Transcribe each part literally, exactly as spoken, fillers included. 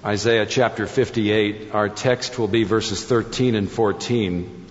Isaiah chapter fifty-eight. Our text will be verses thirteen and fourteen.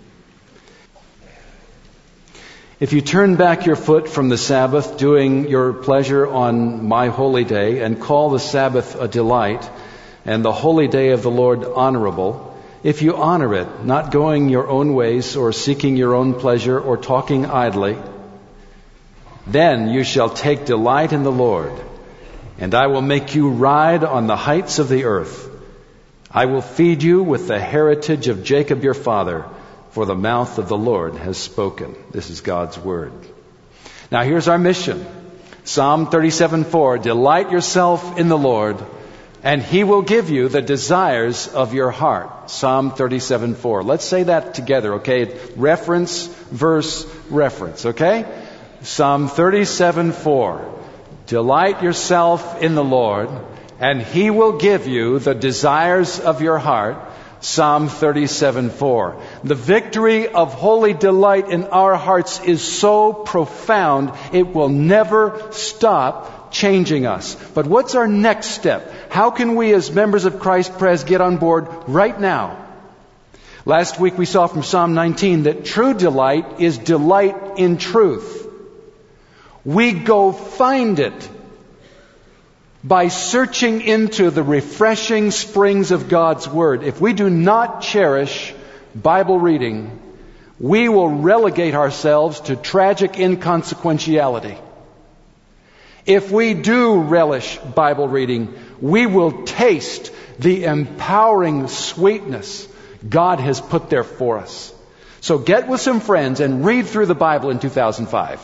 If you turn back your foot from the Sabbath, doing your pleasure on my holy day, and call the Sabbath a delight, and the holy day of the Lord honorable, if you honor it, not going your own ways, or seeking your own pleasure, or talking idly, then you shall take delight in the Lord, and I will make you ride on the heights of the earth. I will feed you with the heritage of Jacob your father, for the mouth of the Lord has spoken. This is God's word. Now here's our mission. Psalm thirty-seven four, delight yourself in the Lord, and He will give you the desires of your heart. Psalm thirty-seven four. Let's say that together, okay? Reference, verse, reference, okay? Psalm thirty-seven four. Delight yourself in the Lord, and He will give you the desires of your heart. Psalm thirty-seven four. The victory of holy delight in our hearts is so profound, it will never stop changing us. But what's our next step? How can we as members of Christ Pres get on board right now? Last week we saw from Psalm nineteen that true delight is delight in truth. We go find it by searching into the refreshing springs of God's Word. If we do not cherish Bible reading, we will relegate ourselves to tragic inconsequentiality. If we do relish Bible reading, we will taste the empowering sweetness God has put there for us. So get with some friends and read through the Bible in two thousand five.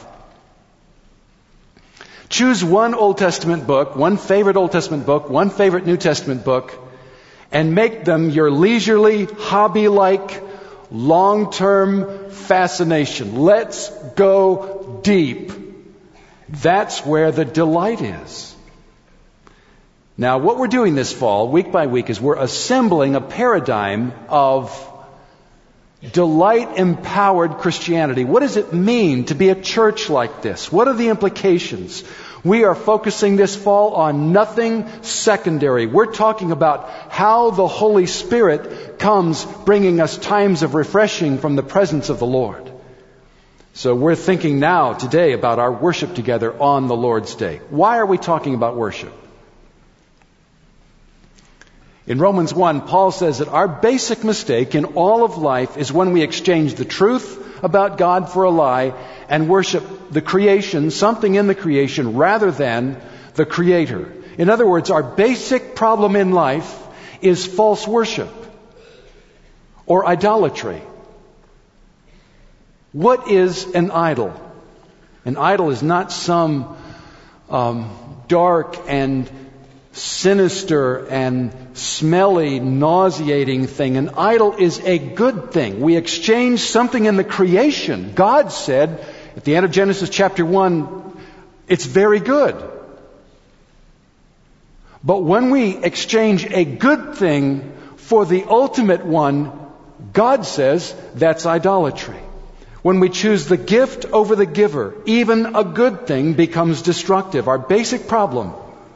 Choose one Old Testament book, one favorite Old Testament book, one favorite New Testament book, and make them your leisurely, hobby-like, long-term fascination. Let's go deep. That's where the delight is. Now, what we're doing this fall, week by week, is we're assembling a paradigm of delight-empowered Christianity. What does it mean to be a church like this? What are the implications? We are focusing this fall on nothing secondary. We're talking about how the Holy Spirit comes bringing us times of refreshing from the presence of the Lord. So we're thinking now, today, about our worship together on the Lord's Day. Why are we talking about worship? In Romans one, Paul says that our basic mistake in all of life is when we exchange the truth about God for a lie and worship the creation, something in the creation, rather than the Creator. In other words, our basic problem in life is false worship or idolatry. What is an idol? An idol is not some um, dark and sinister and smelly, nauseating thing. An idol is a good thing. We exchange something in the creation. God said at the end of Genesis chapter one, it's very good. But when we exchange a good thing for the ultimate one, God says that's idolatry. When we choose the gift over the giver, even a good thing becomes destructive. Our basic problem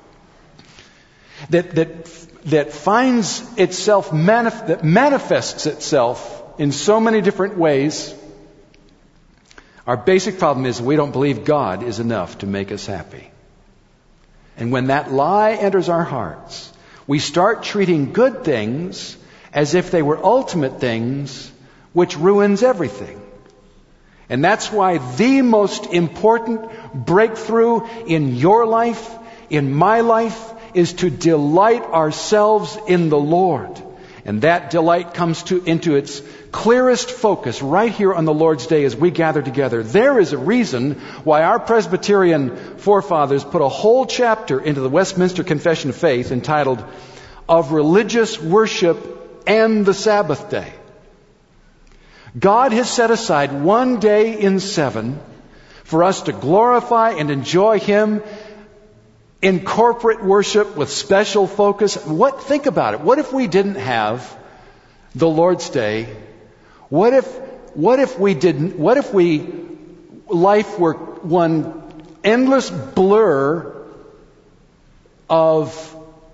that that that finds itself manif- that manifests itself in so many different ways. Our basic problem is we don't believe God is enough to make us happy. And when that lie enters our hearts, we start treating good things as if they were ultimate things, which ruins everything. And that's why the most important breakthrough in your life, in my life, is to delight ourselves in the Lord. And that delight comes to into its clearest focus right here on the Lord's Day as we gather together. There is a reason why our Presbyterian forefathers put a whole chapter into the Westminster Confession of Faith entitled Of Religious Worship and the Sabbath Day. God has set aside one day in seven for us to glorify and enjoy Him in corporate worship with special focus. What, think about it. What if we didn't have the Lord's Day? What if, what if we didn't, what if we, life were one endless blur of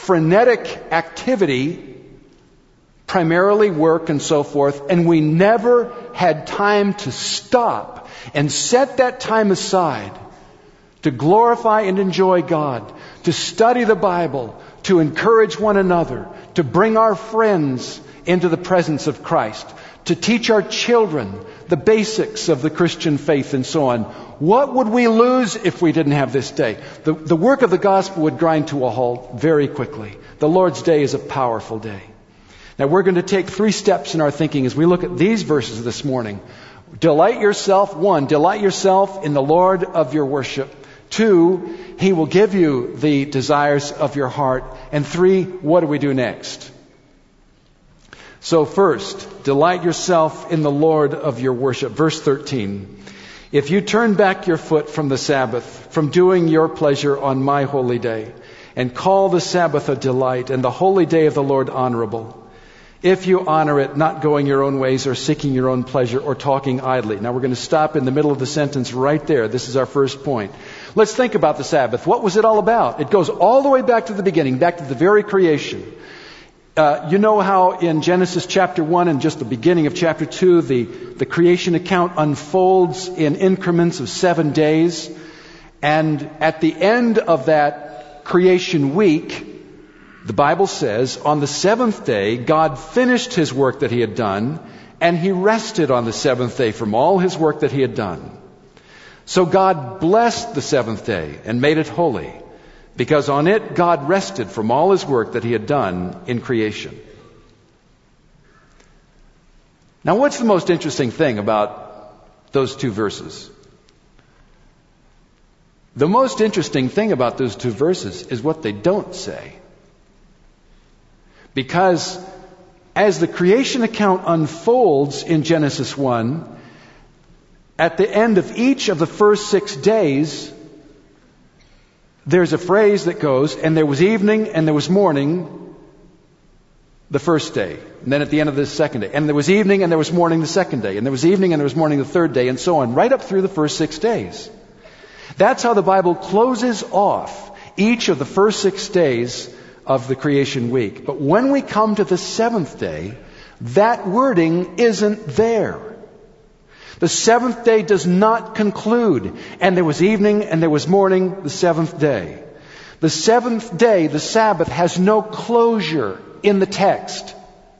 frenetic activity, primarily work and so forth, and we never had time to stop and set that time aside to glorify and enjoy God, to study the Bible, to encourage one another, to bring our friends into the presence of Christ, to teach our children the basics of the Christian faith and so on. What would we lose if we didn't have this day? The, the work of the gospel would grind to a halt very quickly. The Lord's day is a powerful day. Now we're going to take three steps in our thinking as we look at these verses this morning. Delight yourself, one, delight yourself in the Lord of your worship. Two, He will give you the desires of your heart. And three, what do we do next? So first, delight yourself in the Lord of your worship. Verse thirteen. If you turn back your foot from the Sabbath, from doing your pleasure on my holy day, and call the Sabbath a delight and the holy day of the Lord honorable, if you honor it, not going your own ways or seeking your own pleasure or talking idly. Now we're going to stop in the middle of the sentence right there. This is our first point. Let's think about the Sabbath. What was it all about? It goes all the way back to the beginning, back to the very creation. Uh, you know how in Genesis chapter one and just the beginning of chapter two, the, the creation account unfolds in increments of seven days. And at the end of that creation week, the Bible says, on the seventh day, God finished His work that He had done, and He rested on the seventh day from all His work that He had done. So God blessed the seventh day and made it holy, because on it God rested from all His work that He had done in creation. Now, what's the most interesting thing about those two verses? The most interesting thing about those two verses is what they don't say. Because as the creation account unfolds in Genesis one, at the end of each of the first six days, there's a phrase that goes, and there was evening and there was morning the first day. And then at the end of the second day. And there was evening and there was morning the second day. And there was evening and there was morning the third day, and so on, right up through the first six days. That's how the Bible closes off each of the first six days of the creation week. But when we come to the seventh day, that wording isn't there. The seventh day does not conclude, and there was evening and there was morning the seventh day. The seventh day, the Sabbath, has no closure in the text.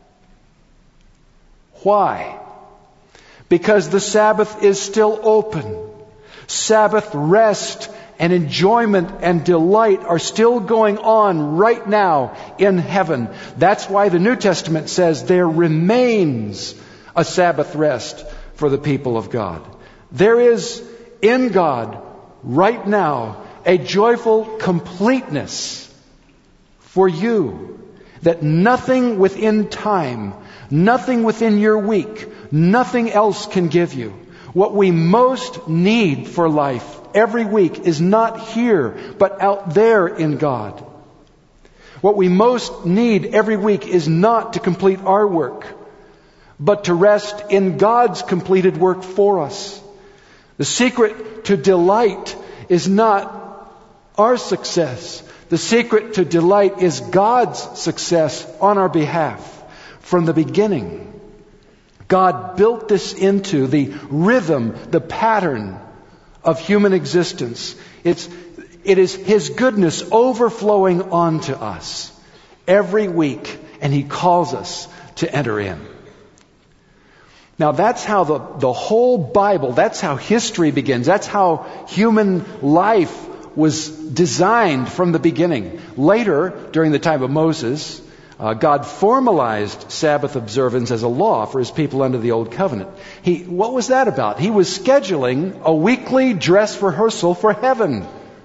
Why? Because the Sabbath is still open. Sabbath rest and enjoyment and delight are still going on right now in heaven. That's why the New Testament says there remains a Sabbath rest for the people of God. There is in God right now a joyful completeness for you that nothing within time, nothing within your week, nothing else can give you. What we most need for life every week is not here, but out there in God. What we most need every week is not to complete our work, but to rest in God's completed work for us. The secret to delight is not our success. The secret to delight is God's success on our behalf. From the beginning, God built this into the rhythm, the pattern of human existence. It's, it is His goodness overflowing onto us every week, and He calls us to enter in. Now that's how the, the whole Bible, that's how history begins. That's how human life was designed from the beginning. Later, during the time of Moses, Uh, God formalized Sabbath observance as a law for His people under the Old Covenant. He, what was that about? He was scheduling a weekly dress rehearsal for heaven.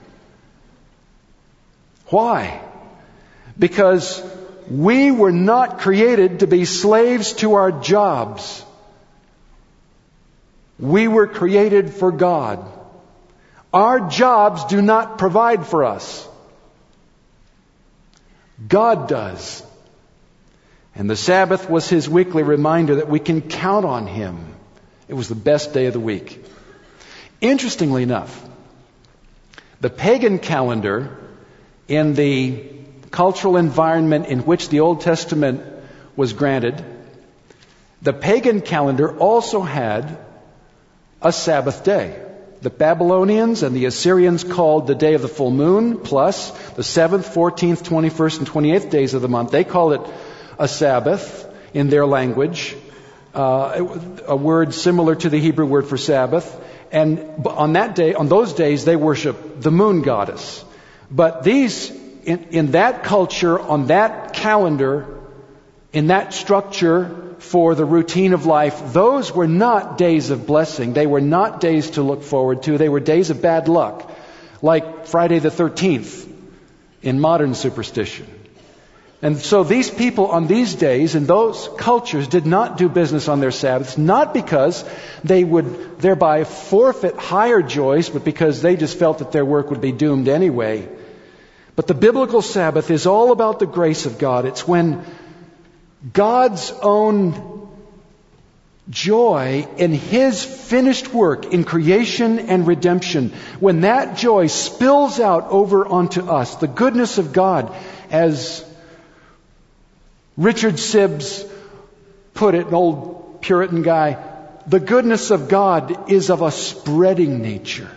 Why? Because we were not created to be slaves to our jobs. We were created for God. Our jobs do not provide for us. God does. And the Sabbath was His weekly reminder that we can count on Him. It was the best day of the week. Interestingly enough, the pagan calendar in the cultural environment in which the Old Testament was granted, the pagan calendar also had a Sabbath day. The Babylonians and the Assyrians called the day of the full moon, plus the seventh, fourteenth, twenty-first, and twenty-eighth days of the month. They call it a Sabbath in their language, uh, a word similar to the Hebrew word for Sabbath. And on that day, on those days, they worship the moon goddess. But these, in, in that culture, on that calendar, in that structure, for the routine of life, those were not days of blessing. They were not days to look forward to. They were days of bad luck, like Friday the thirteenth in modern superstition. And so these people on these days in those cultures did not do business on their Sabbaths, not because they would thereby forfeit higher joys, but because they just felt that their work would be doomed anyway. But the biblical Sabbath is all about the grace of God. It's when God's own joy in His finished work in creation and redemption, when that joy spills out over onto us, the goodness of God, as Richard Sibbes put it, an old Puritan guy, the goodness of God is of a spreading nature.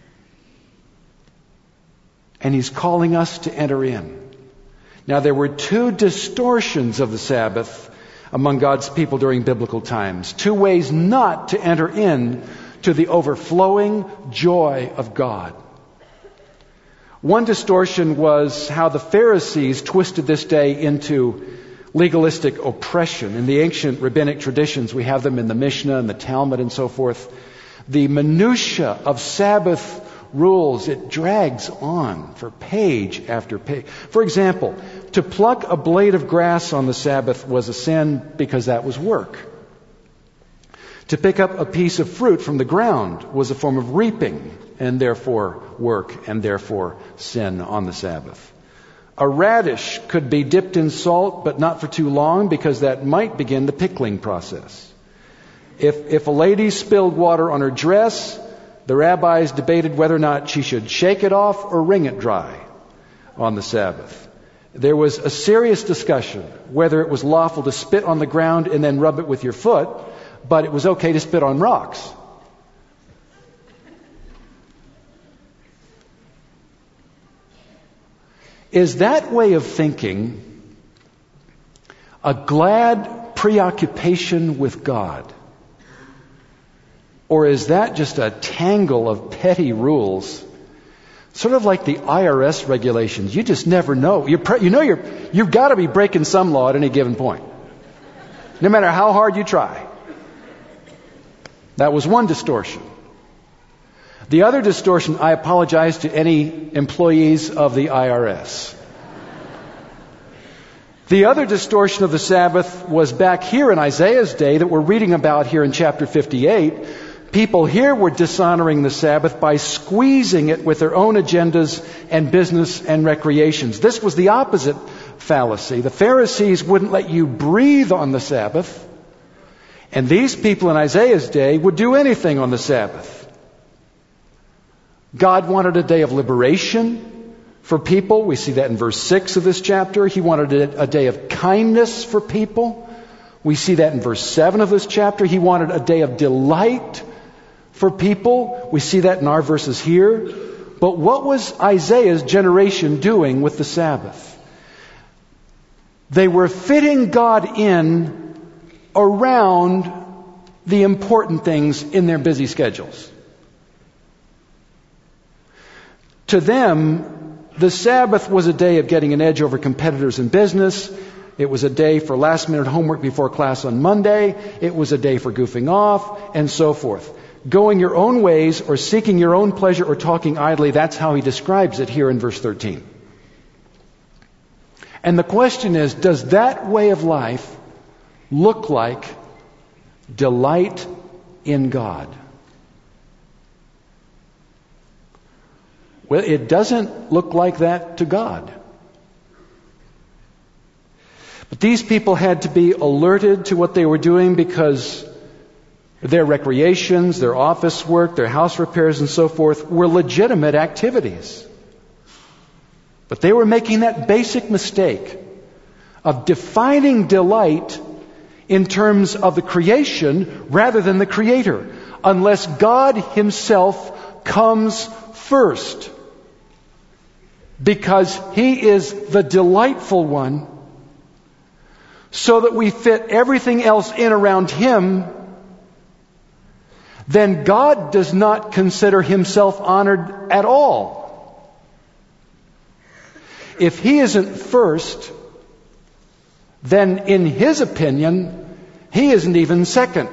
And He's calling us to enter in. Now, there were two distortions of the Sabbath among God's people during biblical times. Two ways not to enter in to the overflowing joy of God. One distortion was how the Pharisees twisted this day into legalistic oppression. In the ancient rabbinic traditions, we have them in the Mishnah and the Talmud and so forth. The minutia of Sabbath rules, it drags on for page after page. For example, to pluck a blade of grass on the Sabbath was a sin because that was work. To pick up a piece of fruit from the ground was a form of reaping, and therefore work, and therefore sin on the Sabbath. A radish could be dipped in salt, but not for too long, because that might begin the pickling process. If, if a lady spilled water on her dress, the rabbis debated whether or not she should shake it off or wring it dry on the Sabbath. There was a serious discussion whether it was lawful to spit on the ground and then rub it with your foot, but it was okay to spit on rocks. Is that way of thinking a glad preoccupation with God? Or is that just a tangle of petty rules? Sort of like the I R S regulations. You just never know. You're pre- you know you're, you've got to be breaking some law at any given point. No matter how hard you try. That was one distortion. The other distortion, I apologize to any employees of the I R S. The other distortion of the Sabbath was back here in Isaiah's day that we're reading about here in chapter fifty-eight. People here were dishonoring the Sabbath by squeezing it with their own agendas and business and recreations. This was the opposite fallacy. The Pharisees wouldn't let you breathe on the Sabbath, and these people in Isaiah's day would do anything on the Sabbath. God wanted a day of liberation for people. We see that in verse six of this chapter. He wanted a day of kindness for people. We see that in verse seven of this chapter. He wanted a day of delight for people. We see that in our verses here. But what was Isaiah's generation doing with the Sabbath? They were fitting God in around the important things in their busy schedules. To them, the Sabbath was a day of getting an edge over competitors in business. It was a day for last-minute homework before class on Monday. It was a day for goofing off, and so forth. Going your own ways or seeking your own pleasure or talking idly, that's how he describes it here in verse thirteen. And the question is, does that way of life look like delight in God? Well, it doesn't look like that to God. But these people had to be alerted to what they were doing because their recreations, their office work, their house repairs and so forth were legitimate activities. But they were making that basic mistake of defining delight in terms of the creation rather than the Creator, unless God Himself comes first. Because He is the delightful one, so that we fit everything else in around Him, then God does not consider Himself honored at all. If He isn't first, then in His opinion, He isn't even second.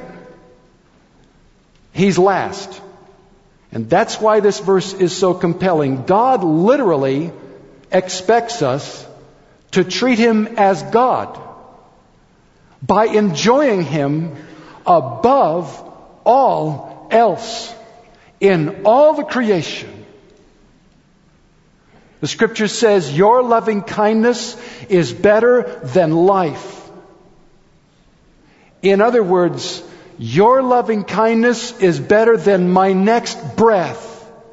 He's last. And that's why this verse is so compelling. God literally expects us to treat Him as God by enjoying Him above all else in all the creation. The Scripture says, your loving kindness is better than life. In other words, your loving kindness is better than my next breath.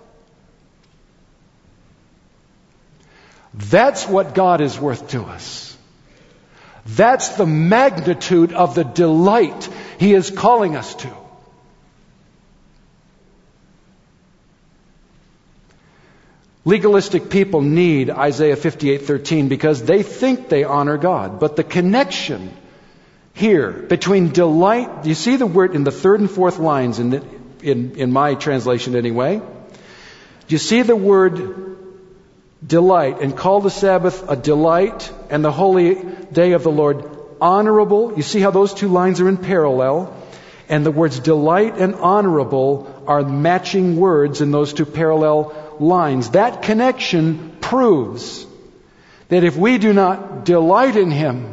That's what God is worth to us. That's the magnitude of the delight He is calling us to. Legalistic people need Isaiah fifty-eight thirteen because they think they honor God. But the connection here between delight, you see the word in the third and fourth lines in, the, in, in my translation anyway. You see the word delight, and call the Sabbath a delight and the holy day of the Lord honorable. You see how those two lines are in parallel? And the words delight and honorable are matching words in those two parallel lines. That connection proves that if we do not delight in Him,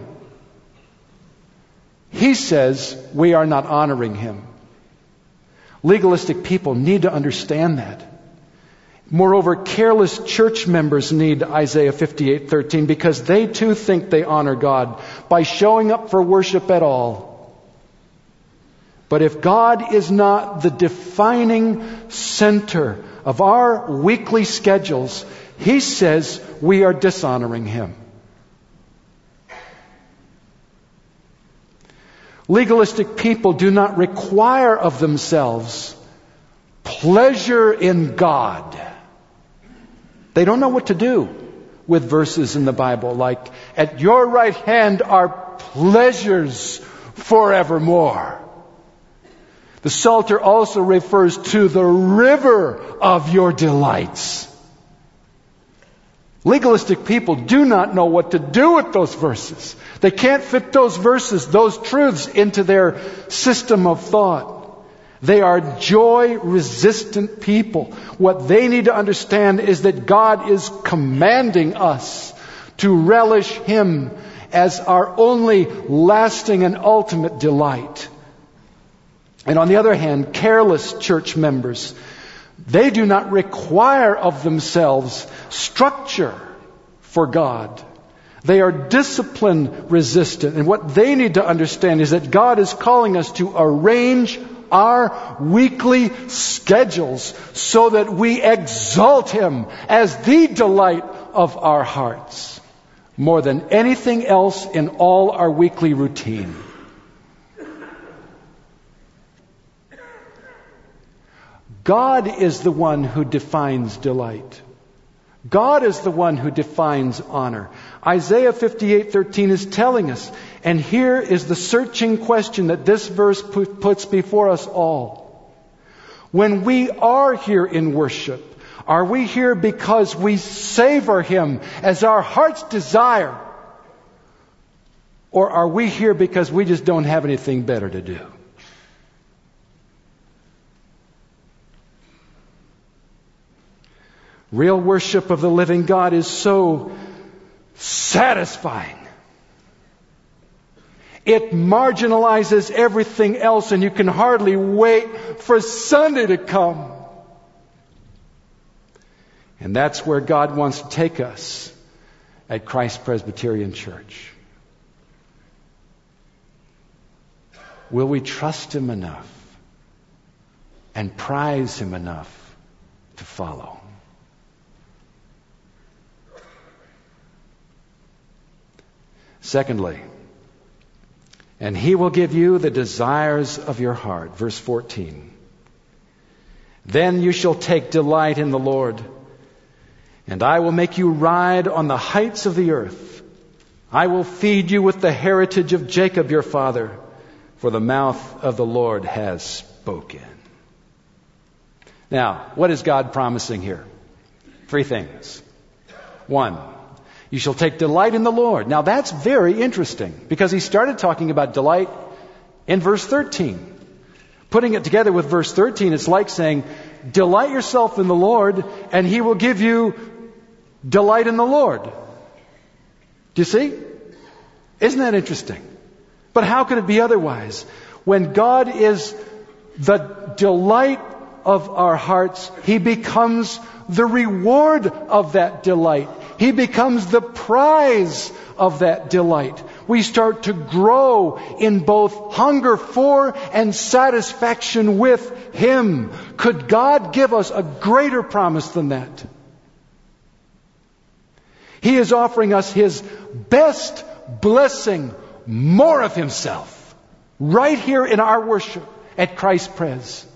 He says we are not honoring Him. Legalistic people need to understand that. Moreover, careless church members need Isaiah fifty-eight thirteen because they too think they honor God by showing up for worship at all. But if God is not the defining center of our weekly schedules, He says we are dishonoring Him. Legalistic people do not require of themselves pleasure in God. They don't know what to do with verses in the Bible like, at your right hand are pleasures forevermore. The Psalter also refers to the river of your delights. Legalistic people do not know what to do with those verses. They can't fit those verses, those truths into their system of thought. They are joy-resistant people. What they need to understand is that God is commanding us to relish Him as our only lasting and ultimate delight. And on the other hand, careless church members, they do not require of themselves structure for God. They are discipline resistant. And what they need to understand is that God is calling us to arrange our weekly schedules so that we exalt Him as the delight of our hearts more than anything else in all our weekly routine. God is the one who defines delight. God is the one who defines honor. Isaiah fifty-eight thirteen is telling us, and here is the searching question that this verse puts before us all. When we are here in worship, are we here because we savor Him as our heart's desire? Or are we here because we just don't have anything better to do? Real worship of the living God is so satisfying. It marginalizes everything else, and you can hardly wait for Sunday to come. And that's where God wants to take us at Christ Presbyterian Church. Will we trust Him enough and prize Him enough to follow? Secondly, and He will give you the desires of your heart. Verse fourteen. Then you shall take delight in the Lord, and I will make you ride on the heights of the earth. I will feed you with the heritage of Jacob your father, for the mouth of the Lord has spoken. Now, what is God promising here? Three things. One, you shall take delight in the Lord. Now that's very interesting, because He started talking about delight in verse thirteen. Putting it together with verse thirteen, it's like saying, delight yourself in the Lord, and He will give you delight in the Lord. Do you see? Isn't that interesting? But how could it be otherwise? When God is the delight of our hearts, He becomes the reward of that delight. He becomes the prize of that delight. We start to grow in both hunger for and satisfaction with Him. Could God give us a greater promise than that? He is offering us His best blessing, more of Himself, right here in our worship at Christ Pres.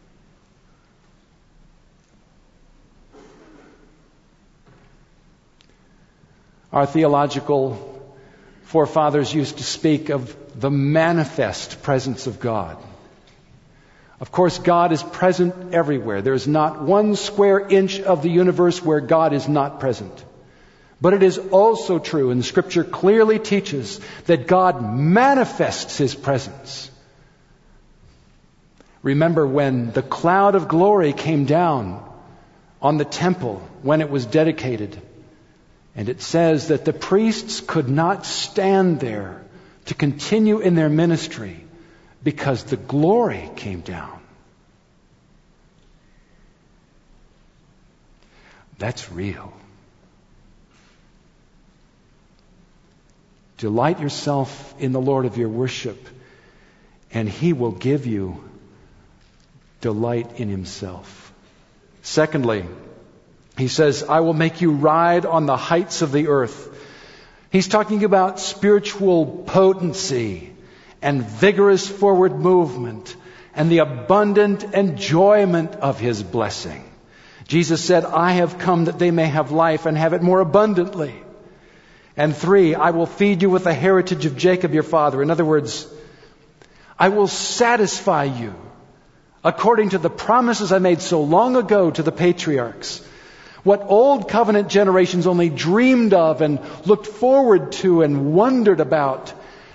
Our theological forefathers used to speak of the manifest presence of God. Of course, God is present everywhere. There is not one square inch of the universe where God is not present. But it is also true, and the Scripture clearly teaches, that God manifests His presence. Remember when the cloud of glory came down on the temple when it was dedicated. And it says that the priests could not stand there to continue in their ministry because the glory came down. That's real. Delight yourself in the Lord of your worship, and He will give you delight in Himself. Secondly, He says, I will make you ride on the heights of the earth. He's talking about spiritual potency and vigorous forward movement and the abundant enjoyment of His blessing. Jesus said, I have come that they may have life and have it more abundantly. And three, I will feed you with the heritage of Jacob your father. In other words, I will satisfy you according to the promises I made so long ago to the patriarchs. What old covenant generations only dreamed of and looked forward to and wondered about.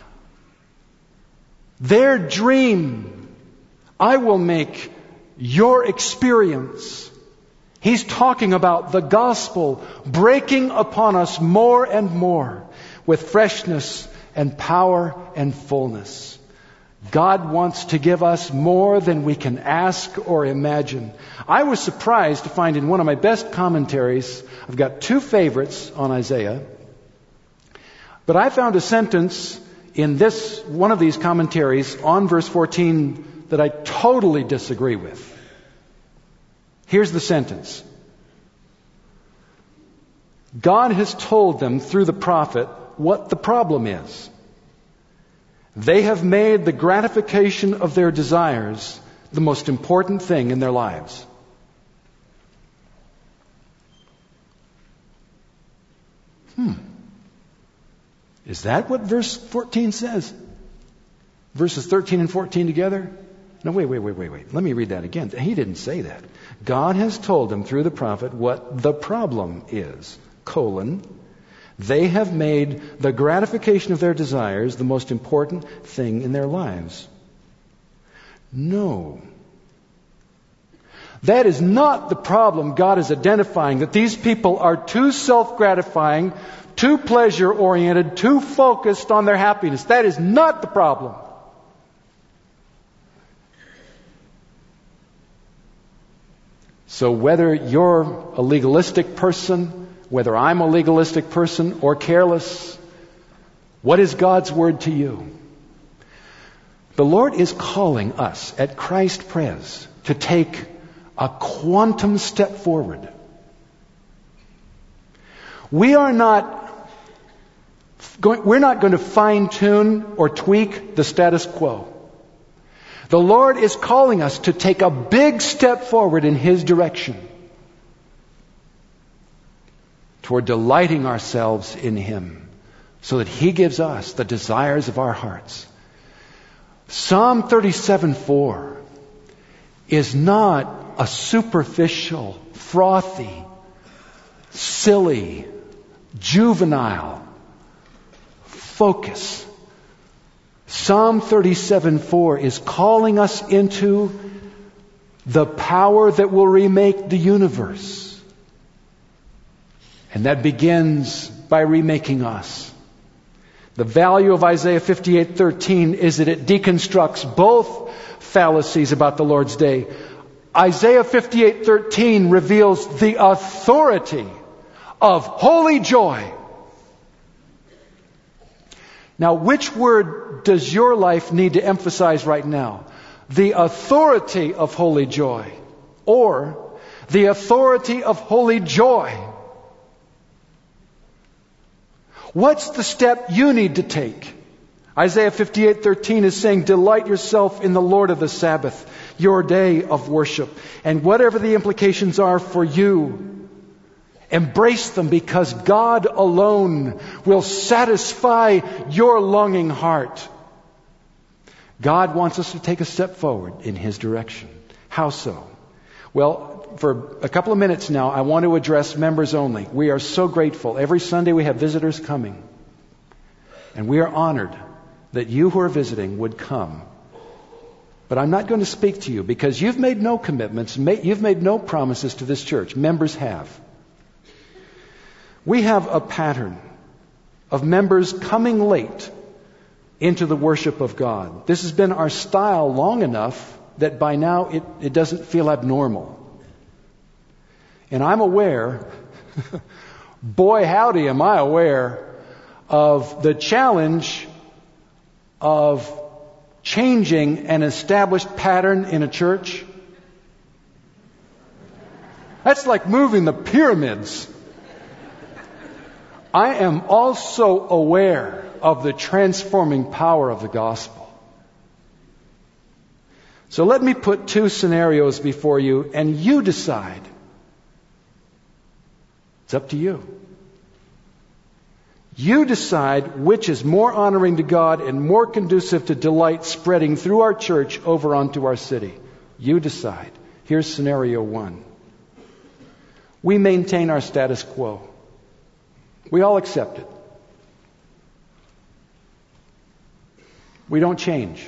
Their dream, I will make your experience. He's talking about the gospel breaking upon us more and more with freshness and power and fullness. God wants to give us more than we can ask or imagine. I was surprised to find in one of my best commentaries, I've got two favorites on Isaiah, but I found a sentence in this one of these commentaries on verse fourteen that I totally disagree with. Here's the sentence. God has told them through the prophet what the problem is. They have made the gratification of their desires the most important thing in their lives. Hmm. Is that what verse fourteen says? Verses thirteen and fourteen together? No, wait, wait, wait, wait, wait. Let me read that again. He didn't say that. God has told them through the prophet what the problem is. Colon. They have made the gratification of their desires the most important thing in their lives. No. That is not the problem God is identifying, that these people are too self-gratifying, too pleasure-oriented, too focused on their happiness. That is not the problem. So whether you're a legalistic person, whether I'm a legalistic person or careless, what is God's word to you? The Lord is calling us at Christ Pres to take a quantum step forward. We are not going, we're not going to fine-tune or tweak the status quo. The Lord is calling us to take a big step forward in His direction toward delighting ourselves in Him so that He gives us the desires of our hearts. Psalm thirty-seven four is not a superficial, frothy, silly, juvenile focus. Psalm thirty-seven four is calling us into the power that will remake the universe. And that begins by remaking us. The value of Isaiah fifty-eight thirteen is that it deconstructs both fallacies about the Lord's day. Isaiah fifty-eight thirteen reveals the authority of holy joy. Now, which word does your life need to emphasize right now? The authority of holy joy, or the authority of holy joy? What's the step you need to take? Isaiah fifty-eight thirteen is saying, delight yourself in the Lord of the Sabbath, your day of worship. And whatever the implications are for you, embrace them, because God alone will satisfy your longing heart. God wants us to take a step forward in His direction. How so? Well, for a couple of minutes now, I want to address members only. We are so grateful. Every Sunday we have visitors coming. And we are honored that you who are visiting would come. But I'm not going to speak to you because you've made no commitments. You've made no promises to this church. Members have. We have a pattern of members coming late into the worship of God. This has been our style long enough that by now it, it doesn't feel abnormal. And I'm aware, boy howdy am I aware, of the challenge of changing an established pattern in a church. That's like moving the pyramids. I am also aware of the transforming power of the gospel. So let me put two scenarios before you, and you decide. It's up to you. You decide which is more honoring to God and more conducive to delight spreading through our church over onto our city. You decide. Here's scenario one. We maintain our status quo. We all accept it. We don't change.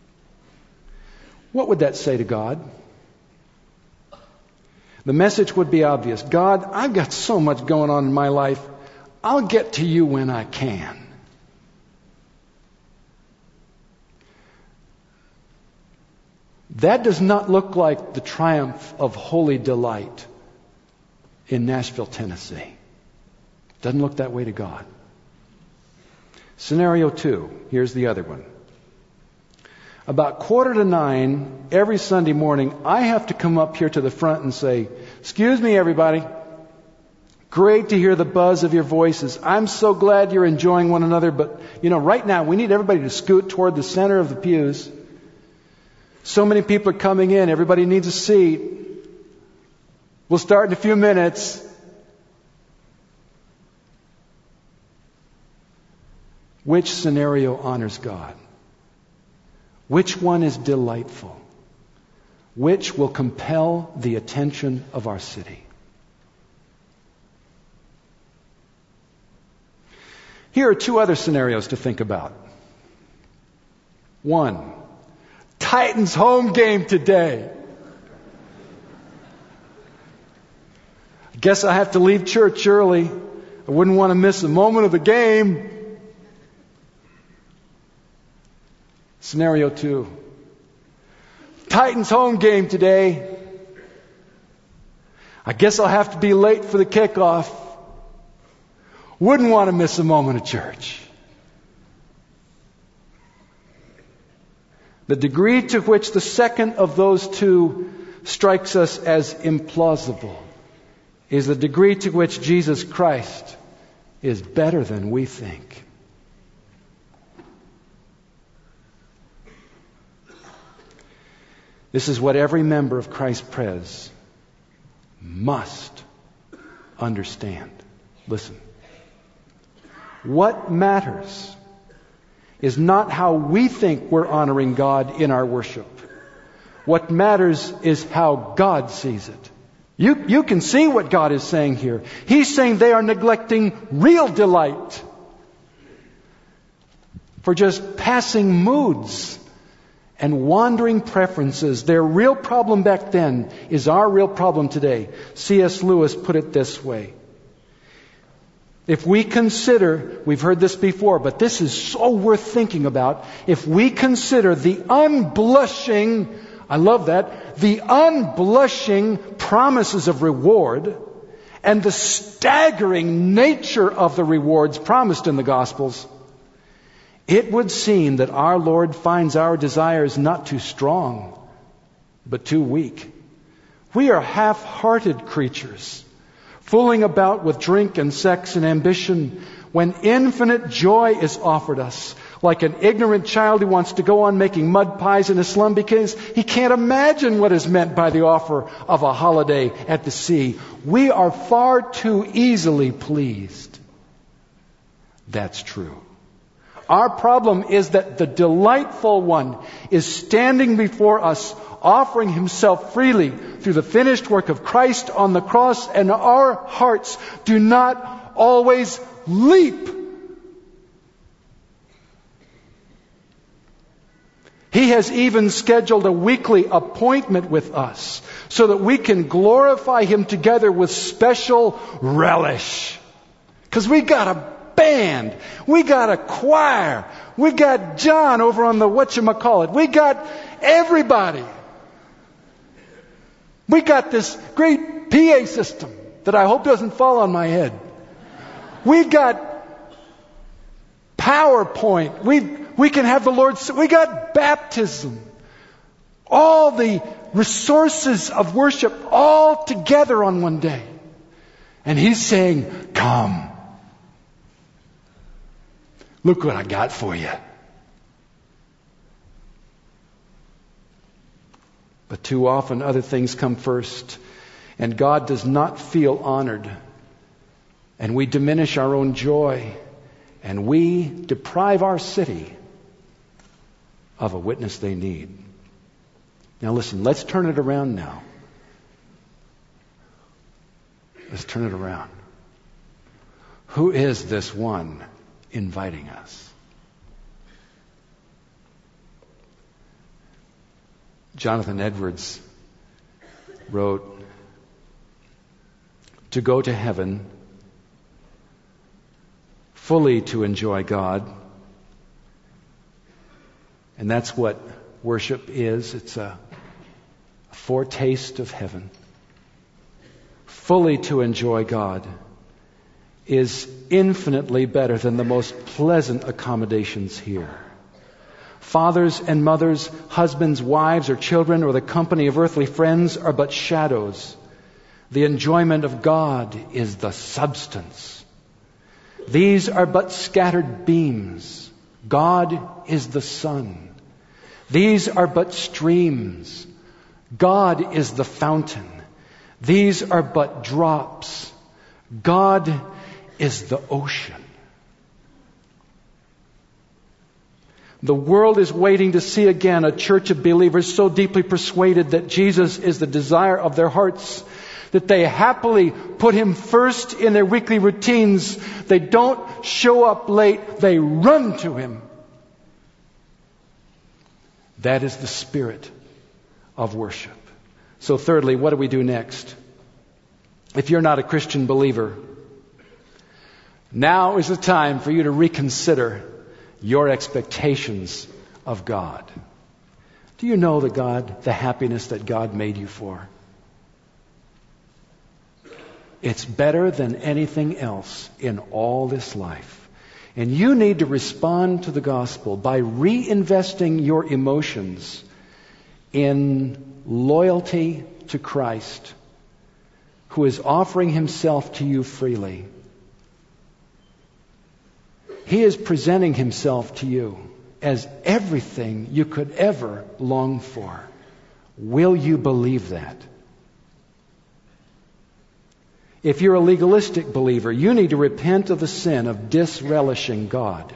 What would that say to God? The message would be obvious. God, I've got so much going on in my life. I'll get to you when I can. That does not look like the triumph of holy delight in Nashville, Tennessee. Doesn't look that way to God. Scenario two. Here's the other one. About quarter to nine every Sunday morning, I have to come up here to the front and say, excuse me, everybody. Great to hear the buzz of your voices. I'm so glad you're enjoying one another. But, you know, right now we need everybody to scoot toward the center of the pews. So many people are coming in. Everybody needs a seat. We'll start in a few minutes. Which scenario honors God? Which one is delightful? Which will compel the attention of our city? Here are two other scenarios to think about. One, Titans home game today. I guess I have to leave church early. I wouldn't want to miss a moment of the game. Scenario two. Titans home game today. I guess I'll have to be late for the kickoff. Wouldn't want to miss a moment of church. The degree to which the second of those two strikes us as implausible is the degree to which Jesus Christ is better than we think. This is what every member of Christ Pres must understand. Listen. What matters is not how we think we're honoring God in our worship. What matters is how God sees it. You, you can see what God is saying here. He's saying they are neglecting real delight for just passing moods and wandering preferences. Their real problem back then is our real problem today. C S Lewis put it this way. If we consider, we've heard this before, but this is so worth thinking about. If we consider the unblushing, I love that, the unblushing promises of reward and the staggering nature of the rewards promised in the Gospels, it would seem that our Lord finds our desires not too strong, but too weak. We are half-hearted creatures, fooling about with drink and sex and ambition when infinite joy is offered us, like an ignorant child who wants to go on making mud pies in a slum because he can't imagine what is meant by the offer of a holiday at the sea. We are far too easily pleased. That's true. Our problem is that the delightful one is standing before us, offering himself freely through the finished work of Christ on the cross, and our hearts do not always leap. He has even scheduled a weekly appointment with us so that we can glorify Him together with special relish. Because we got a band, we got a choir, we got John over on the whatchamacallit, we got everybody. We got this great P A system that I hope doesn't fall on my head. We've got PowerPoint. We we can have the Lord's. We got baptism. All the resources of worship all together on one day. And He's saying, come. Look what I got for you. But too often other things come first, and God does not feel honored. And we diminish our own joy, and we deprive our city of a witness they need. Now listen, let's turn it around now. Let's turn it around. Who is this one inviting us? Jonathan Edwards wrote, to go to heaven, fully to enjoy God. And that's what worship is. It's a foretaste of heaven. Fully to enjoy God is infinitely better than the most pleasant accommodations here. Fathers and mothers, husbands, wives, or children, or the company of earthly friends are but shadows. The enjoyment of God is the substance. These are but scattered beams. God is the sun. These are but streams. God is the fountain. These are but drops. God is the ocean. The world is waiting to see again a church of believers so deeply persuaded that Jesus is the desire of their hearts that they happily put Him first in their weekly routines. They don't show up late. They run to Him. That is the spirit of worship. So thirdly, what do we do next? If you're not a Christian believer, now is the time for you to reconsider your expectations of God. Do you know the God, the happiness that God made you for? It's better than anything else in all this life. And you need to respond to the gospel by reinvesting your emotions in loyalty to Christ, who is offering Himself to you freely. He is presenting Himself to you as everything you could ever long for. Will you believe that? If you're a legalistic believer, you need to repent of the sin of disrelishing God.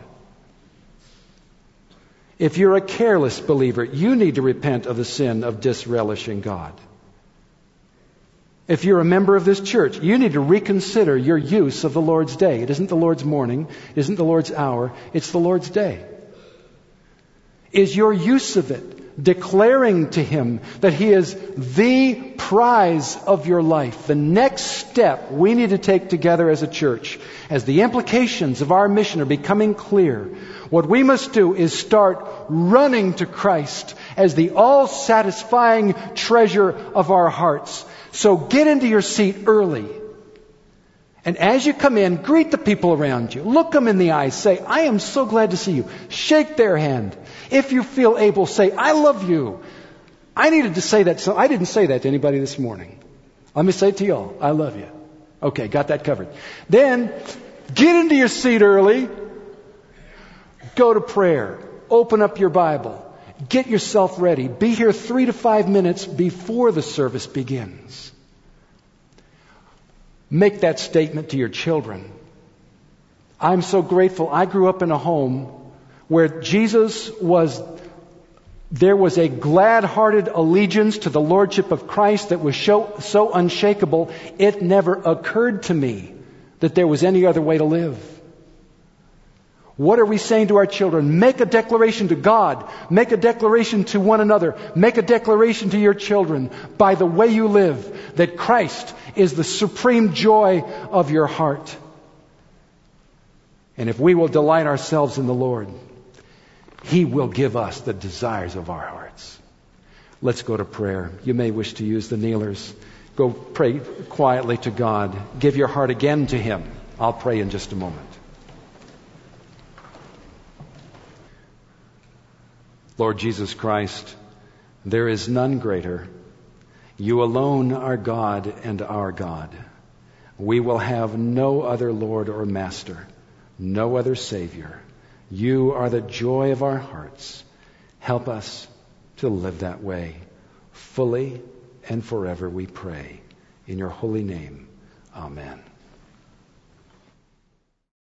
If you're a careless believer, you need to repent of the sin of disrelishing God. If you're a member of this church, you need to reconsider your use of the Lord's Day. It isn't the Lord's morning, it isn't the Lord's hour, it's the Lord's Day. Is your use of it declaring to Him that He is the prize of your life? The next step we need to take together as a church, as the implications of our mission are becoming clear, what we must do is start running to Christ as the all-satisfying treasure of our hearts. So get into your seat early. And as you come in, greet the people around you. Look them in the eyes. Say, I am so glad to see you. Shake their hand. If you feel able, say, I love you. I needed to say that. So I didn't say that to anybody this morning. Let me say it to y'all. I love you. Okay, got that covered. Then, get into your seat early. Go to prayer. Open up your Bible. Get yourself ready. Be here three to five minutes before the service begins. Make that statement to your children. I'm so grateful. I grew up in a home where Jesus was, there was a glad-hearted allegiance to the Lordship of Christ that was so, so unshakable, it never occurred to me that there was any other way to live. What are we saying to our children? Make a declaration to God. Make a declaration to one another. Make a declaration to your children by the way you live that Christ is the supreme joy of your heart. And if we will delight ourselves in the Lord, He will give us the desires of our hearts. Let's go to prayer. You may wish to use the kneelers. Go pray quietly to God. Give your heart again to Him. I'll pray in just a moment. Lord Jesus Christ, there is none greater. You alone are God and our God. We will have no other Lord or Master, no other Savior. You are the joy of our hearts. Help us to live that way, fully and forever we pray. In your holy name, amen.